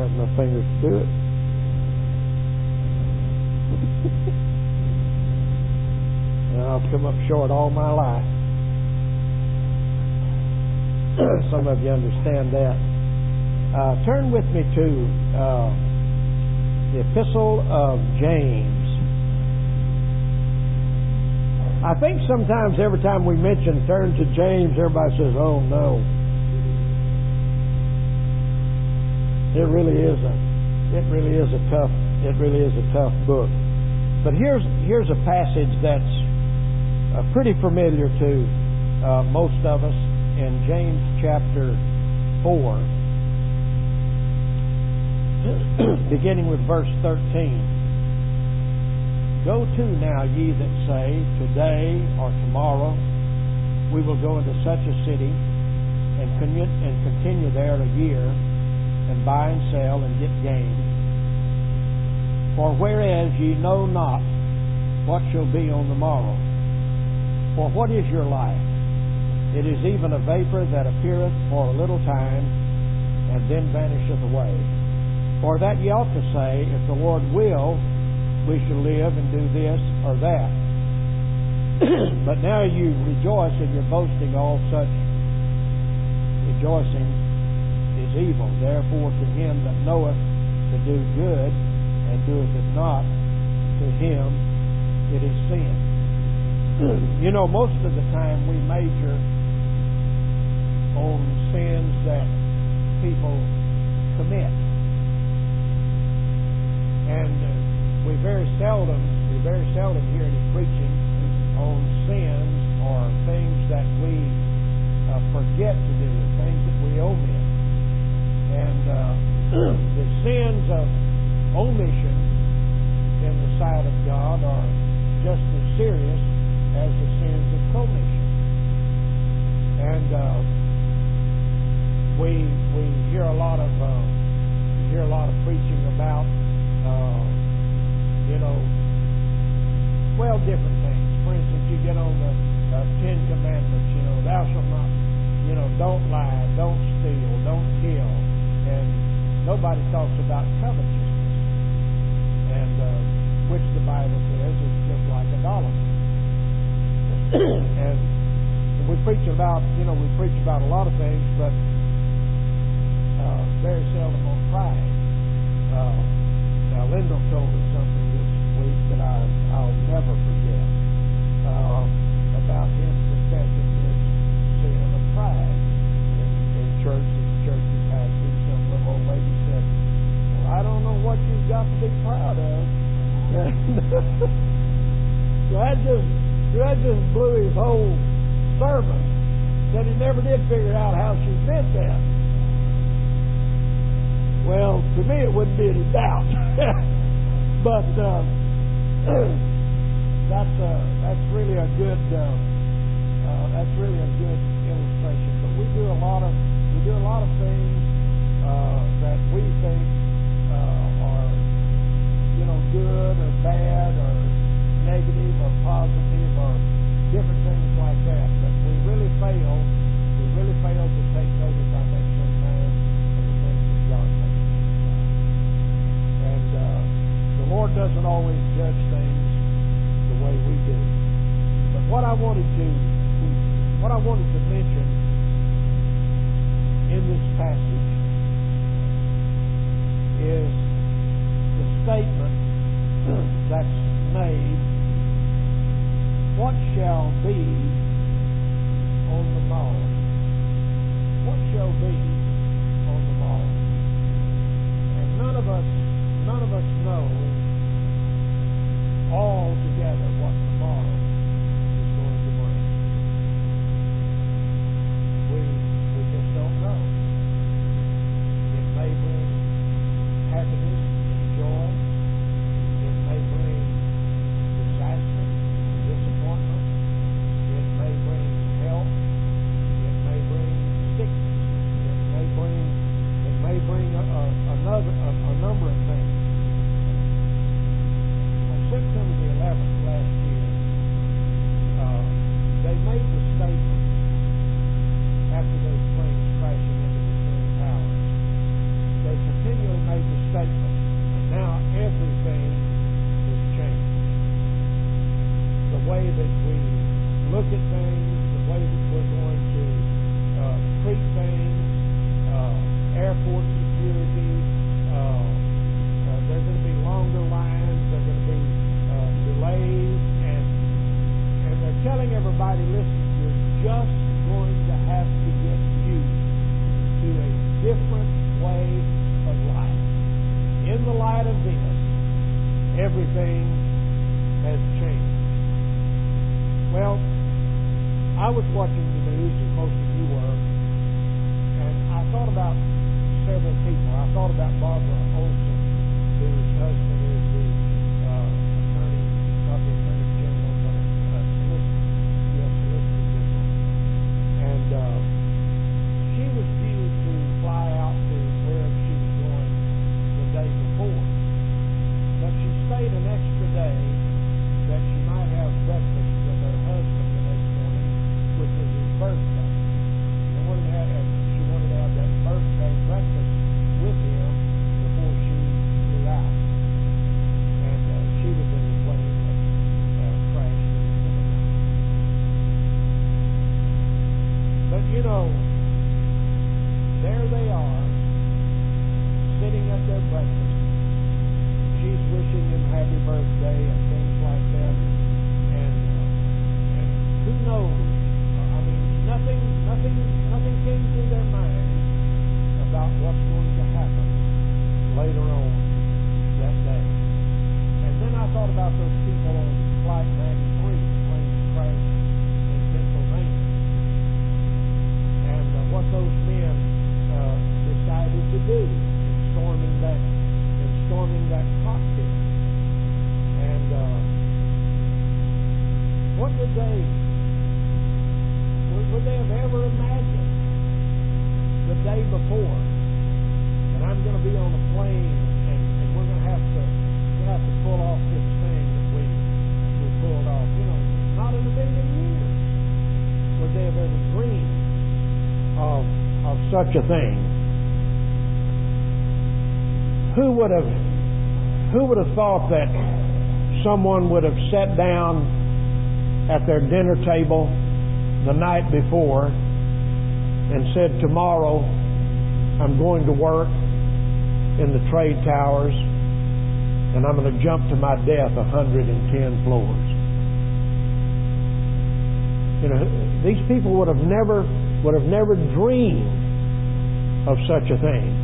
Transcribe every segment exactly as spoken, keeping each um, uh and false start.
have enough fingers to do it. And I'll come up short all my life. Some of you understand that. Uh, turn with me to uh, the Epistle of James. I think sometimes every time we mention turn to James, everybody says, "Oh no." It really is a, it really is a tough, it really is a tough book. But here's here's a passage that's uh, pretty familiar to uh, most of us in James chapter four, beginning with verse thirteen. Go to now, ye that say, today or tomorrow we will go into such a city and, con- and continue there a year and buy and sell and get gain. For whereas ye know not what shall be on the morrow. For what is your life? It is even a vapor that appeareth for a little time and then vanisheth away. For that ye ought to say, if the Lord will, we shall live and do this or that. But now you rejoice in your boasting. All such rejoicing is evil. Therefore to him that knoweth to do good and doeth it not, to him it is sin. You know, most of the time we major on sins that people commit. And uh, we very seldom, we very seldom hear any preaching on sins or things that we uh, forget to do, things that we omit. And uh, the sins of omission in the sight of God are just as serious as the sins of commission. And uh, we we hear a lot of uh, we hear a lot of preaching about. Uh, You know, well, different things. For instance, you get on the uh, Ten Commandments, you know, thou shalt not, you know, don't lie, don't steal, don't kill. And nobody talks about covetousness, and uh, which the Bible says is just like idolatry. And we preach about, you know, we preach about a lot of things, but uh, very seldom on pride. Uh, now, Lyndall told us something week that I, I'll never forget uh, about him confessing his sin of pride in, in church. As the church he pastored, some little old lady said, "Well, I don't know what you've got to be proud of." So that just that just blew his whole sermon. Said he never did figure out how she did that. Well, to me it wouldn't be any doubt. But uh, that's uh, that's really a good uh, uh, that's really a good illustration. But we do a lot of we do a lot of things uh, that we think uh, are you know good or bad or negative or positive or different things like that. But we really fail we really fail to take notice, I think, sometimes of the things that God thinks. And uh, the Lord doesn't always judge things the way we do. But what I wanted to what I wanted to mention in this passage is the statement that's made, what shall be on the morrow? What shall be on the morrow? And none of us none of us know altogether what tomorrow is going to bring. We we just don't know. It may bring happiness and joy. It may bring disaster, disappointment. It listen, you're just going to have to get used to a different way of life. In the light of this, everything has changed. Well, I was watching the news, as most of you were, and I thought about several people. I thought about Barbara Olson, whose husband is the uh, attorney, not the attorney general, but a solicitor, U S solicitor general. And uh, she was due to fly out to wherever she was going the day before. But she stayed an extra day that she might have breakfast with her husband the next morning, which was his birthday. They wanted to have, she wanted to have that birthday breakfast with him before she flew out. And uh, she was in the plane that uh, crashed in the Pentagon. But you know, there they are, sitting at their breakfast. She's wishing him happy birthday and things like that. And, uh, and who knows? I mean, nothing, nothing, nothing came through their minds about what's going to happen later on that day. And then I thought about those people on Flight ninety-three, the plane that crashed in Pennsylvania, and uh, what those men uh, decided to do in storming that storming that cockpit. And uh, what did they, would, would they have ever imagined the day before that I'm going to be on a plane and, and we're going to have to we're going to have to pull off this thing that we we pulled off? You know, not in a million years would they have ever dreamed of of such a thing. Who would have who would have thought that someone would have sat down at their dinner table the night before and said, tomorrow I'm going to work in the trade towers and I'm going to jump to my death one hundred ten floors. You know, these people would have never would have never dreamed of such a thing.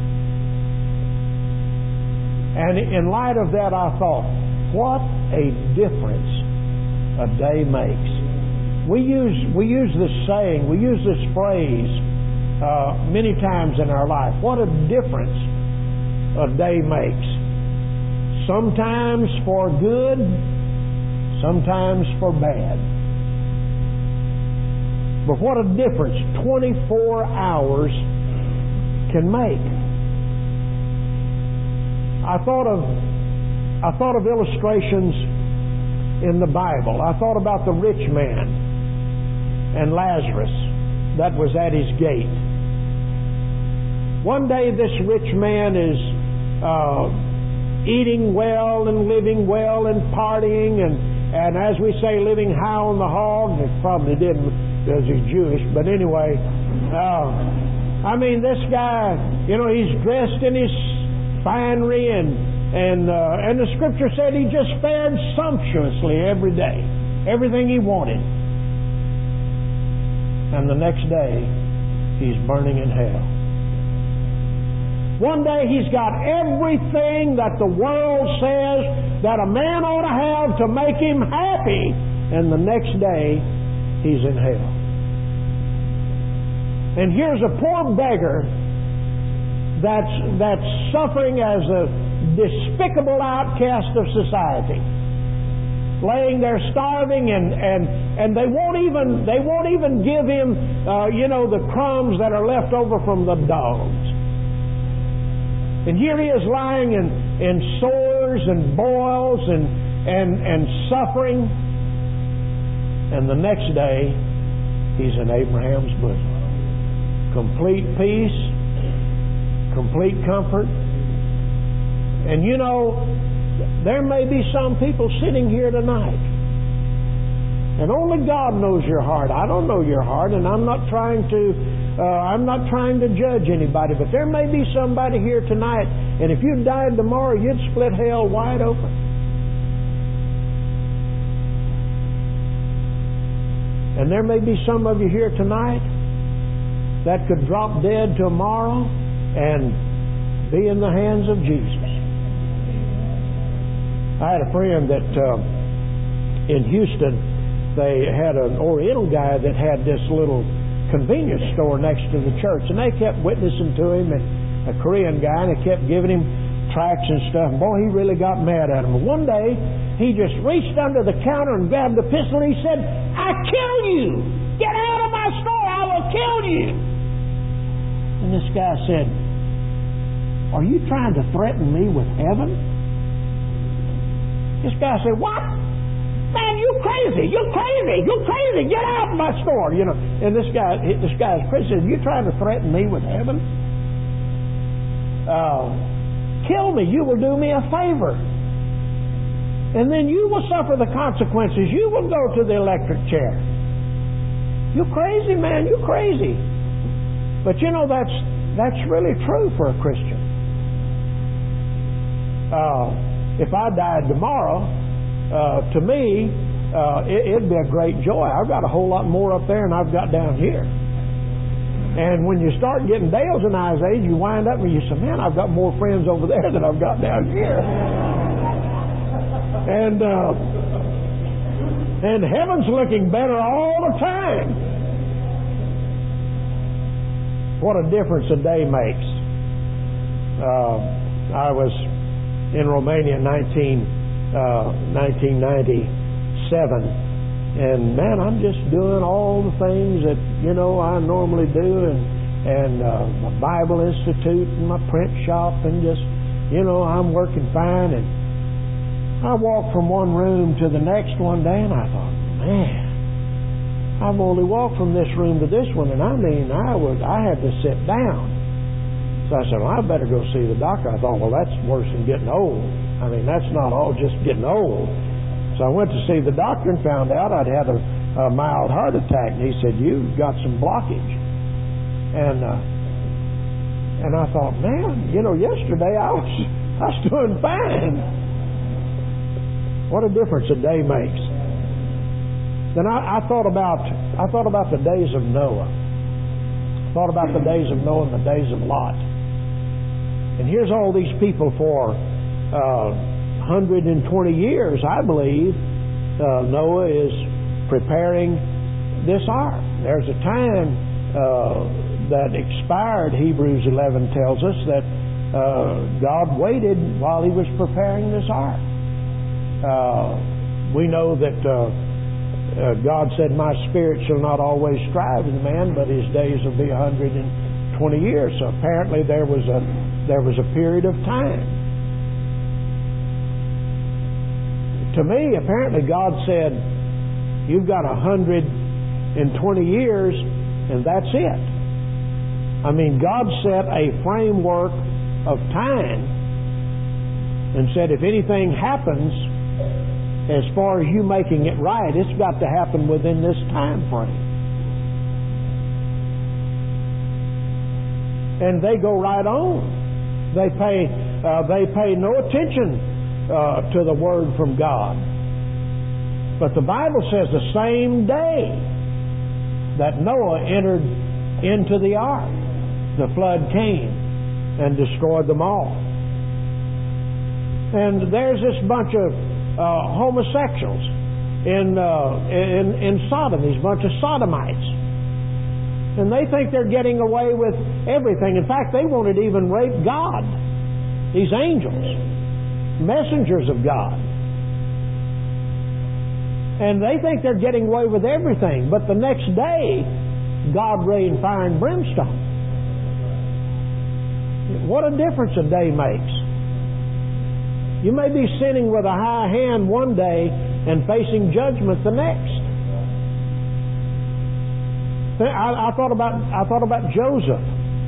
And in light of that, I thought, what a difference a day makes. We use we use this saying, we use this phrase uh, many times in our life. What a difference a day makes. Sometimes for good, sometimes for bad. But what a difference twenty-four hours can make. I thought of I thought of illustrations in the Bible. I thought about the rich man and Lazarus that was at his gate. One day this rich man is uh, eating well and living well and partying and, and as we say, living high on the hog. It probably didn't because he's Jewish, but anyway, uh, I mean this guy, you know, he's dressed in his finery and and uh, and the Scripture said he just fared sumptuously every day, everything he wanted. And the next day, he's burning in hell. One day he's got everything that the world says that a man ought to have to make him happy, and the next day he's in hell. And here's a poor beggar that's that's suffering as a despicable outcast of society, laying there starving, and and and they won't even they won't even give him uh, you know the crumbs that are left over from the dogs. And here he is lying in in sores and boils and and and suffering, and the next day he's in Abraham's bosom, complete peace, complete comfort. And you know, there may be some people sitting here tonight, and only God knows your heart. I don't know your heart, and I'm not trying to uh, I'm not trying to judge anybody, but there may be somebody here tonight, and if you died tomorrow, you'd split hell wide open. And there may be some of you here tonight that could drop dead tomorrow and be in the hands of Jesus. I had a friend that uh, in Houston, they had an Oriental guy that had this little convenience store next to the church, and they kept witnessing to him, and a Korean guy, and they kept giving him tracts and stuff. And boy, he really got mad at him. One day, he just reached under the counter and grabbed a pistol, and he said, "I kill you! Get out of my store! I will kill you!" And this guy said, "Are you trying to threaten me with heaven?" This guy said, "What? Man, you crazy! You crazy! You crazy! Get out of my store!" You know. And this guy, this guy's crazy. Said, "You trying to threaten me with heaven? Uh, kill me. You will do me a favor, and then you will suffer the consequences. You will go to the electric chair." You crazy, man! You crazy! But you know that's that's really true for a Christian. Uh, if I died tomorrow, uh, to me, uh, it, it'd be a great joy. I've got a whole lot more up there than I've got down here. And when you start getting Dale's and I's age, you wind up and you say, "Man, I've got more friends over there than I've got down here." and uh, and heaven's looking better all the time. What a difference a day makes. Uh, I was in Romania in nineteen ninety-seven, and man, I'm just doing all the things that you know I normally do, and and uh, my Bible Institute and my print shop, and just you know I'm working fine. And I walked from one room to the next one day, and I thought, man, I've only walked from this room to this one, and I mean, I was I had to sit down. So I said, "Well, I better go see the doctor." I thought, well, that's worse than getting old. I mean, that's not all just getting old. So I went to see the doctor and found out I'd had a, a mild heart attack. And he said, "You've got some blockage." And uh, and I thought, man, you know, yesterday I was I was doing fine. What a difference a day makes. Then I, I thought about I thought about the days of Noah. I thought about the days of Noah and the days of Lot. And here's all these people for uh, one hundred twenty years, I believe, uh, Noah is preparing this ark. There's a time uh, that expired, Hebrews eleven tells us, that uh, God waited while He was preparing this ark. Uh, we know that uh, uh, God said, "My spirit shall not always strive in man, but his days will be one hundred twenty years." So apparently there was a there was a period of time. To me, apparently God said, "You've got one hundred twenty years, and that's it." I mean, God set a framework of time and said, if anything happens, as far as you making it right, it's got to happen within this time frame. And they go right on. They pay uh, they pay no attention uh, to the word from God. But the Bible says the same day that Noah entered into the ark, the flood came and destroyed them all. And there's this bunch of uh, homosexuals in, uh, in in Sodom, these bunch of sodomites. And they think they're getting away with everything. In fact, they wanted to even rape God. These angels, messengers of God. And they think they're getting away with everything. But the next day, God rained fire and brimstone. What a difference a day makes. You may be sinning with a high hand one day and facing judgment the next. I, I thought about I thought about Joseph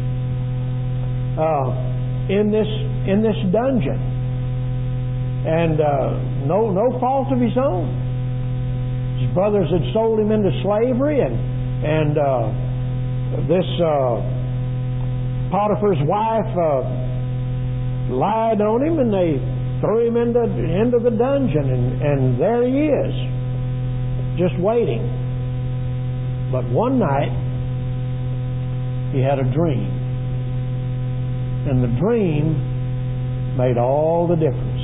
uh, in this in this dungeon, and uh, no no fault of his own. His brothers had sold him into slavery, and and uh, this uh, Potiphar's wife uh, lied on him, and they threw him into into the dungeon, and, and there he is, just waiting. But one night, he had a dream. And the dream made all the difference.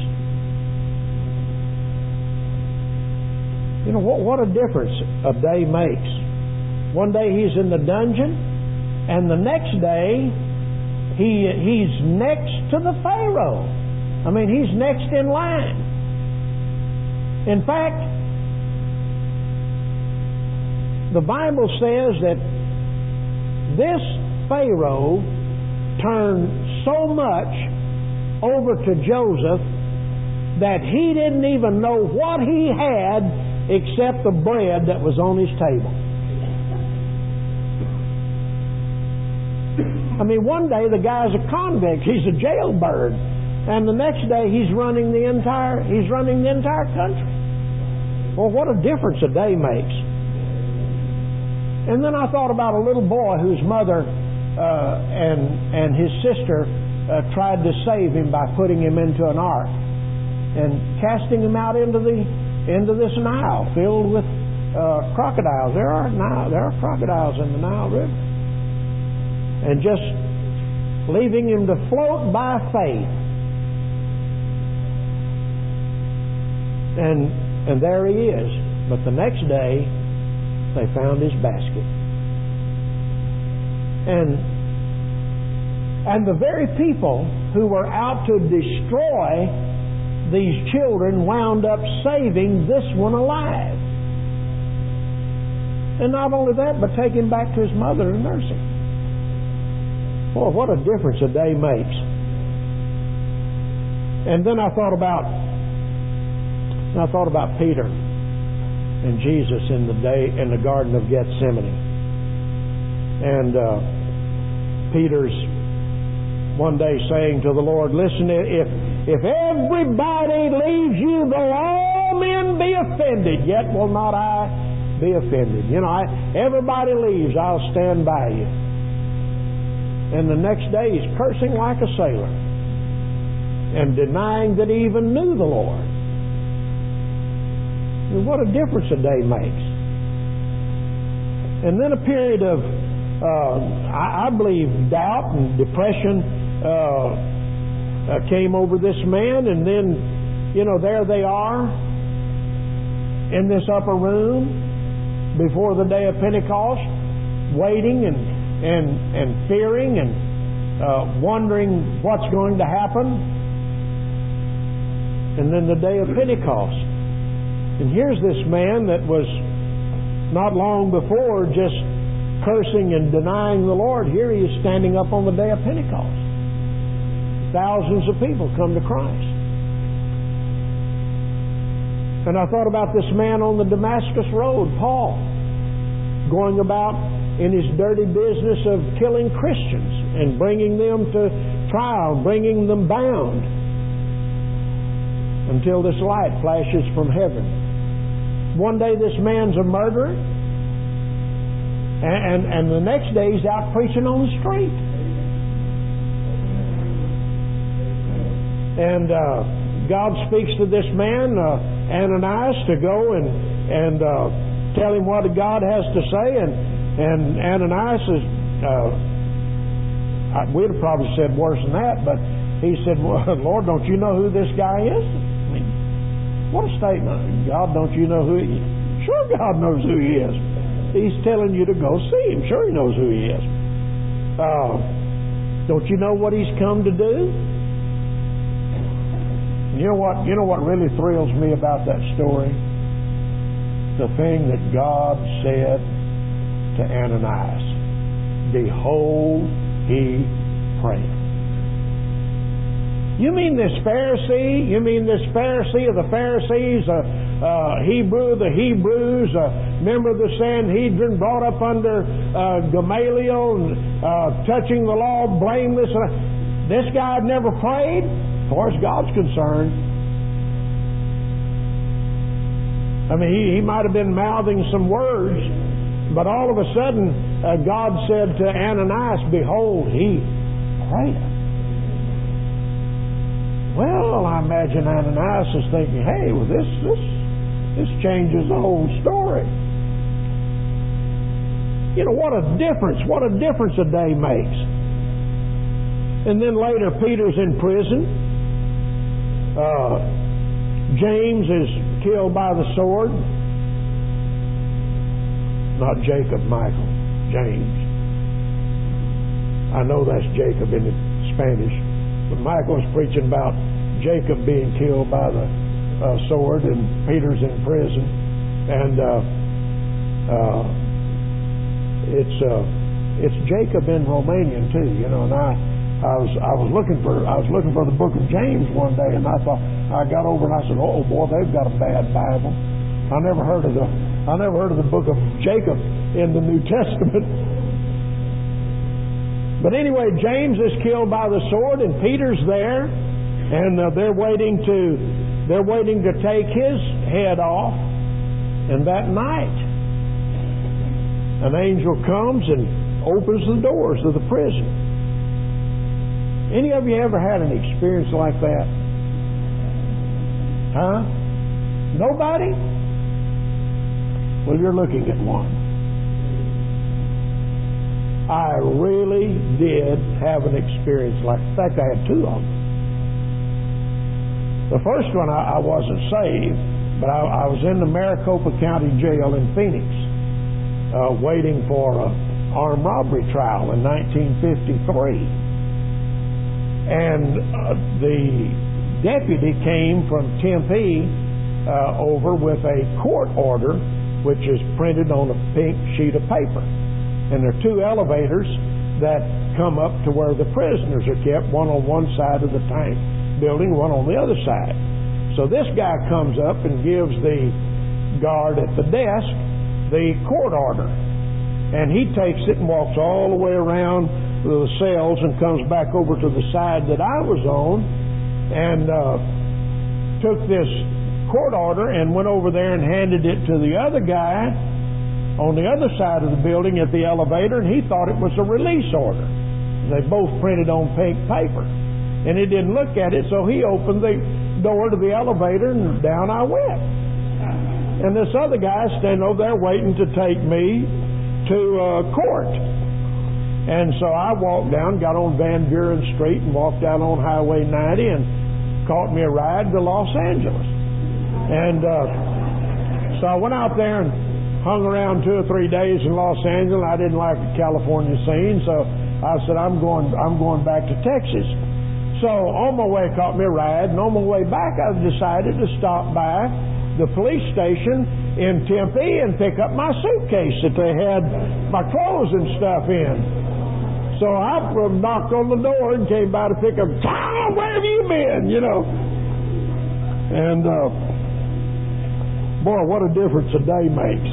You know, what, what a difference a day makes. One day he's in the dungeon, and the next day he he's next to the Pharaoh. I mean, he's next in line. In fact, the Bible says that this Pharaoh turned so much over to Joseph that he didn't even know what he had except the bread that was on his table. I mean, one day the guy's a convict, he's a jailbird, and the next day he's running the entire he's running the entire country. Well, what a difference a day makes. And then I thought about a little boy whose mother uh, and and his sister uh, tried to save him by putting him into an ark and casting him out into the into this Nile filled with uh, crocodiles. There are Nile, there are crocodiles in the Nile River, and just leaving him to float by faith. And and there he is. But the next day, they found his basket. And and the very people who were out to destroy these children wound up saving this one alive. And not only that, but take him back to his mother to nurse him. Boy, what a difference a day makes. And then I thought about I thought about Peter and Jesus in the day in the Garden of Gethsemane. And uh, Peter's one day saying to the Lord, "Listen, if if everybody leaves you, though all men be offended, yet will not I be offended." You know, I, everybody leaves, I'll stand by you. And the next day he's cursing like a sailor and denying that he even knew the Lord. And what a difference a day makes. And then a period of, uh, I, I believe, doubt and depression uh, uh, came over this man. And then, you know, there they are in this upper room before the day of Pentecost, waiting and and and fearing and uh, wondering what's going to happen. And then the day of Pentecost. And here's this man that was not long before just cursing and denying the Lord. Here he is standing up on the day of Pentecost. Thousands of people come to Christ. And I thought about this man on the Damascus Road, Paul, going about in his dirty business of killing Christians and bringing them to trial, bringing them bound, until this light flashes from heaven. One day this man's a murderer, and, and, and the next day he's out preaching on the street. And uh, God speaks to this man, uh, Ananias, to go and, and uh, tell him what God has to say. And, and Ananias is, uh, we'd have probably said worse than that, but he said, well, "Lord, don't you know who this guy is?" I mean, what a statement. God, don't you know who he is? Sure, God knows who he is. He's telling you to go see him. Sure, he knows who he is. Uh, don't you know what he's come to do? You know what? You know what really thrills me about that story? The thing that God said to Ananias: "Behold, he prayed." You mean this Pharisee? You mean this Pharisee of the Pharisees, a uh, uh, Hebrew of the Hebrews, a member of the Sanhedrin, brought up under uh, Gamaliel, and uh, touching the law, blameless? This guy had never prayed? As far as God's concerned. I mean, he, he might have been mouthing some words, but all of a sudden, uh, God said to Ananias, "Behold, he prayed." Well, I imagine Ananias is thinking, "Hey, well, this this this changes the whole story." You know, what a difference, what a difference a day makes. And then later, Peter's in prison. Uh, James is killed by the sword. Not Jacob, Michael, James. I know that's Jacob in the Spanish. But Michael's preaching about Jacob being killed by the uh, sword, and Peter's in prison. And uh, uh, it's uh, it's Jacob in Romanian too, you know. And I, I was I was looking for I was looking for the book of James one day, and I thought I got over and I said, "Oh boy, they've got a bad Bible." I never heard of the I never heard of the book of Jacob in the New Testament. But anyway, James is killed by the sword, and Peter's there, and uh, they're waiting to they're waiting to take his head off. And that night, an angel comes and opens the doors of the prison. Any of you ever had an experience like that? Huh? Nobody? Well, you're looking at one. I really did have an experience like that. In fact, I had two of them. The first one, I, I wasn't saved, but I, I was in the Maricopa County Jail in Phoenix, uh, waiting for an armed robbery trial in nineteen fifty-three. And uh, the deputy came from Tempe uh, over with a court order, which is printed on a pink sheet of paper. And there are two elevators that come up to where the prisoners are kept, one on one side of the tank building, one on the other side. So this guy comes up and gives the guard at the desk the court order. And he takes it and walks all the way around the cells and comes back over to the side that I was on and uh, took this court order and went over there and handed it to the other guy on the other side of the building at the elevator, and he thought it was a release order. They both printed on pink paper. And he didn't look at it, so he opened the door to the elevator, and down I went. And this other guy standing over there waiting to take me to uh, court. And so I walked down, got on Van Buren Street, and walked out on Highway ninety, and caught me a ride to Los Angeles. And uh, so I went out there and hung around two or three days in Los Angeles. I didn't like the California scene, so I said, I'm going I'm going back to Texas. So on my way, I caught me a ride, and on my way back, I decided to stop by the police station in Tempe and pick up my suitcase that they had my clothes and stuff in. So I knocked on the door and came by to pick up, Tom, where have you been? You know. And uh, boy, what a difference a day makes.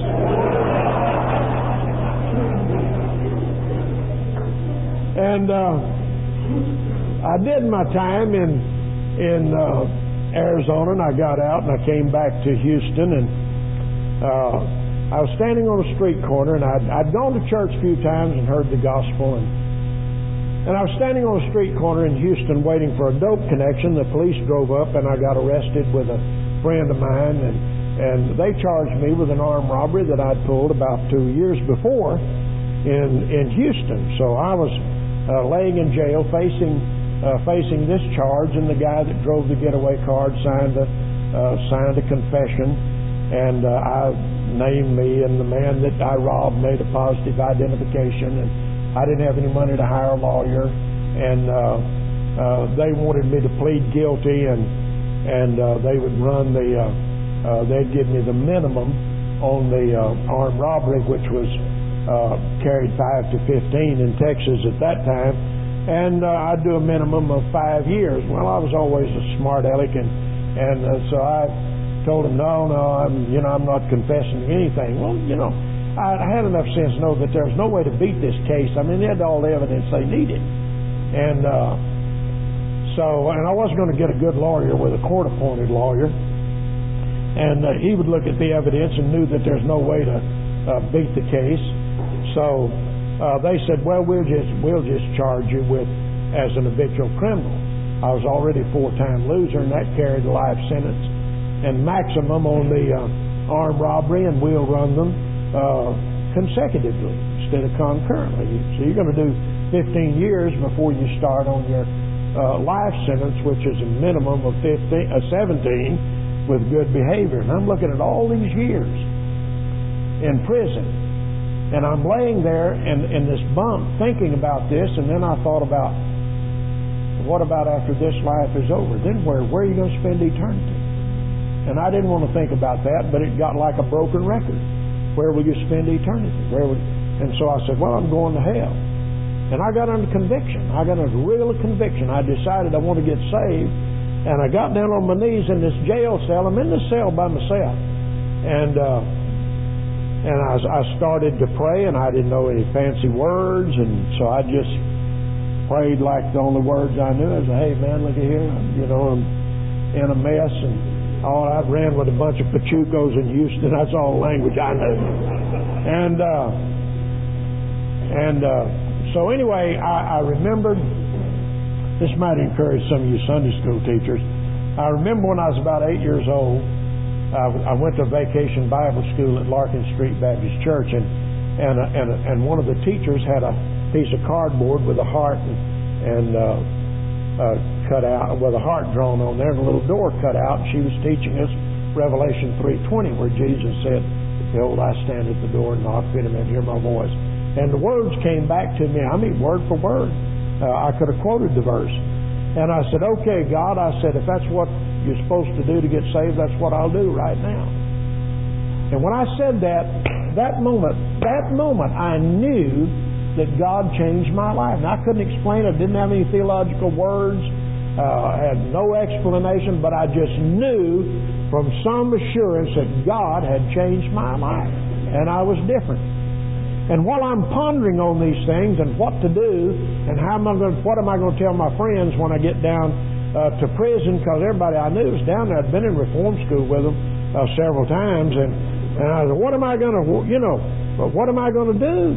And uh, I did my time in in uh, Arizona, and I got out and I came back to Houston, and uh, I was standing on a street corner, and I'd, I'd gone to church a few times and heard the gospel, and and I was standing on a street corner in Houston waiting for a dope connection. The police drove up, and I got arrested with a friend of mine, and and they charged me with an armed robbery that I'd pulled about two years before in in Houston. So I was uh, laying in jail facing uh, facing this charge, and the guy that drove the getaway card signed a uh, signed a confession, and uh, I named me, and the man that I robbed made a positive identification, and I didn't have any money to hire a lawyer, and uh, uh, they wanted me to plead guilty, and and uh, they would run the uh, uh, they'd give me the minimum on the uh, armed robbery, which was uh, carried five to fifteen in Texas at that time, and uh, I'd do a minimum of five years. Well, I was always a smart aleck, and and uh, so I told him, no, no, I'm you know I'm not confessing anything. Well, you know. I had enough sense to know that there was no way to beat this case. I mean, they had all the evidence they needed. And uh, so, and I wasn't going to get a good lawyer with a court-appointed lawyer. And uh, he would look at the evidence and knew that there's no way to uh, beat the case. So uh, they said, well, we'll just we'll just charge you with as an habitual criminal. I was already a four-time loser, and that carried a life sentence and maximum on the uh, armed robbery, and we'll run them Uh, consecutively. instead of concurrently. So you're going to do fifteen years before you start on your uh, life sentence, which is a minimum of fifteen, uh, seventeen with good behavior. And I'm looking at all these years in prison. And I'm laying there in, in this bunk thinking about this, and then I thought about, what about after this life is over? Then where, where are you going to spend eternity? And I didn't want to think about that, but it got like a broken record. Where will you spend eternity? Where would, and so I said, well, I'm going to hell. And I got under conviction. I got under real conviction. I decided I want to get saved. And I got down on my knees in this jail cell. I'm in the cell by myself. And uh, and I, I started to pray, and I didn't know any fancy words. And so I just prayed like the only words I knew. I said, hey, man, look at here. You know, I'm in a mess. And all I ran with a bunch of Pachucos in Houston. That's all the language I knew. And uh, and uh, so anyway, I, I remembered. This might encourage some of you Sunday school teachers. I remember when I was about eight years old, I, I went to vacation Bible school at Larkin Street Baptist Church, and and and and one of the teachers had a piece of cardboard with a heart and, and uh, uh, cut out, with a heart drawn on there, and a little door cut out. She was teaching us Revelation three twenty, where Jesus said, "Behold, I stand at the door and knock, fit him and hear my voice." And the words came back to me. I mean, word for word. Uh, I could have quoted the verse. And I said, okay, God, I said, if that's what you're supposed to do to get saved, that's what I'll do right now. And when I said that, that moment, that moment, I knew that God changed my life. And I couldn't explain it. I didn't have any theological words. Uh, I had no explanation, but I just knew from some assurance that God had changed my life. And I was different. And while I'm pondering on these things and what to do and how am I going to, what am I going to tell my friends when I get down uh, to prison, because everybody I knew was down there. I'd been in reform school with them uh, several times, and, and I said, what am I going to, you know, what am I going to do?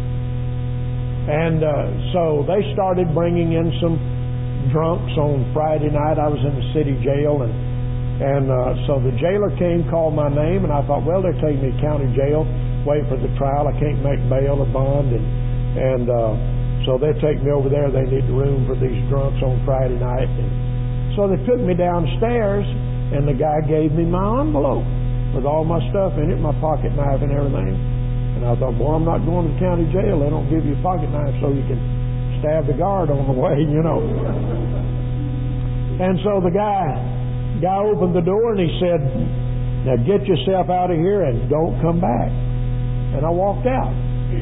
And uh, so they started bringing in some drunks on Friday night. I was in the city jail, and and uh, so the jailer came, called my name, and I thought, well, they're taking me to county jail. Wait for the trial. I can't make bail or bond, and and uh, so they take me over there. They need room for these drunks on Friday night, and so they took me downstairs, and the guy gave me my envelope with all my stuff in it, my pocket knife and everything. And I thought, boy, I'm not going to county jail. They don't give you a pocket knife so you can stab the guard on the way, you know. And so the guy guy opened the door and he said, now get yourself out of here and don't come back. And I walked out.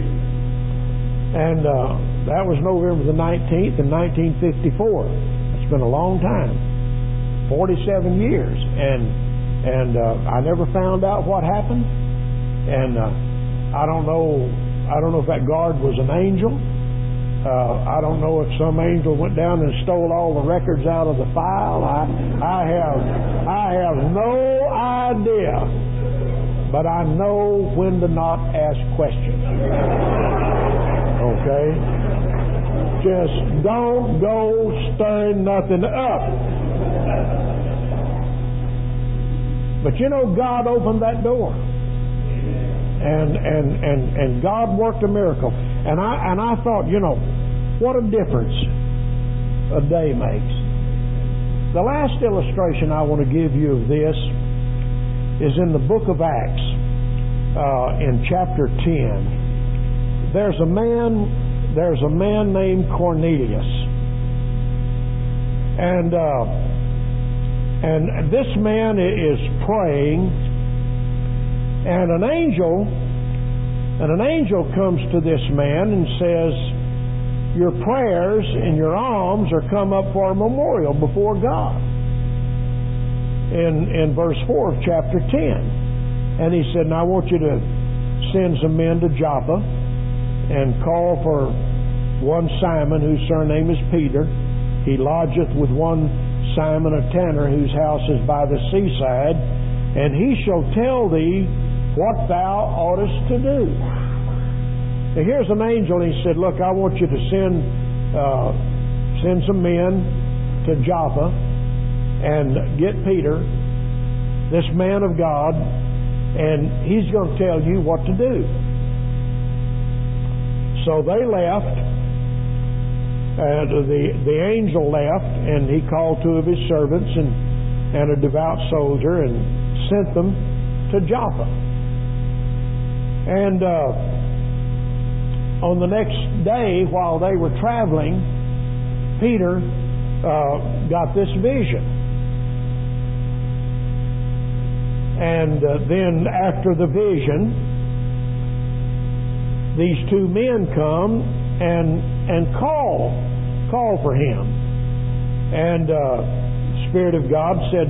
And uh, that was November the nineteenth in nineteen fifty-four. It's been a long time. forty-seven years. And and uh, I never found out what happened. And uh, I don't know I don't know if that guard was an angel. Uh, I don't know if some angel went down and stole all the records out of the file. I I have I have no idea. But I know when to not ask questions. Okay? Just don't go stirring nothing up. But you know, God opened that door. And and and and God worked a miracle. And I and I thought, you know, what a difference a day makes. The last illustration I want to give you of this is in the book of Acts, uh, in chapter ten. There's a man, there's a man named Cornelius, and uh, and this man is praying, and an angel, and an angel comes to this man and says, "Your prayers and your alms are come up for a memorial before God." In, in verse four of chapter ten. And he said, now I want you to send some men to Joppa and call for one Simon, whose surname is Peter. He lodgeth with one Simon a tanner, whose house is by the seaside, and he shall tell thee what thou oughtest to do. Now here's an angel, and he said, look, I want you to send uh, send some men to Joppa and get Peter, this man of God, and he's going to tell you what to do. So they left, and the, the angel left, and he called two of his servants and, and a devout soldier and sent them to Joppa. And uh, on the next day, while they were traveling, Peter uh, got this vision. And uh, then after the vision, these two men come and and call, call for him. And uh, the Spirit of God said,